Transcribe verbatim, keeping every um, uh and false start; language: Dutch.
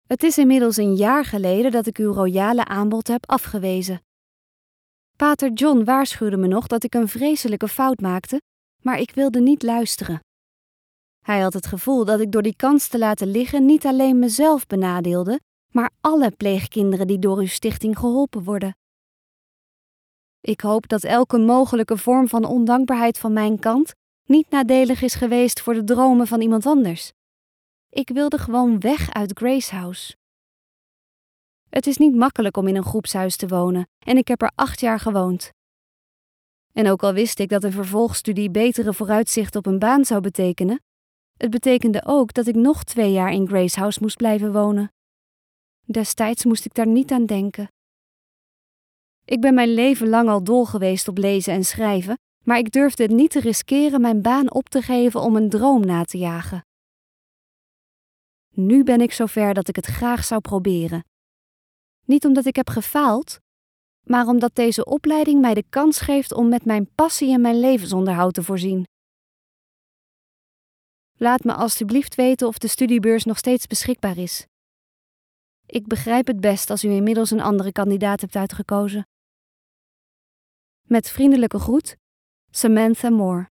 Het is inmiddels een jaar geleden dat ik uw royale aanbod heb afgewezen. Pater John waarschuwde me nog dat ik een vreselijke fout maakte, maar ik wilde niet luisteren. Hij had het gevoel dat ik door die kans te laten liggen niet alleen mezelf benadeelde, maar alle pleegkinderen die door uw stichting geholpen worden. Ik hoop dat elke mogelijke vorm van ondankbaarheid van mijn kant niet nadelig is geweest voor de dromen van iemand anders. Ik wilde gewoon weg uit Grace House. Het is niet makkelijk om in een groepshuis te wonen en ik heb er acht jaar gewoond. En ook al wist ik dat een vervolgstudie betere vooruitzichten op een baan zou betekenen, het betekende ook dat ik nog twee jaar in Grace House moest blijven wonen. Destijds moest ik daar niet aan denken. Ik ben mijn leven lang al dol geweest op lezen en schrijven, maar ik durfde het niet te riskeren mijn baan op te geven om een droom na te jagen. Nu ben ik zover dat ik het graag zou proberen. Niet omdat ik heb gefaald, maar omdat deze opleiding mij de kans geeft om met mijn passie en mijn levensonderhoud te voorzien. Laat me alstublieft weten of de studiebeurs nog steeds beschikbaar is. Ik begrijp het best als u inmiddels een andere kandidaat hebt uitgekozen. Met vriendelijke groet, Samantha Moore.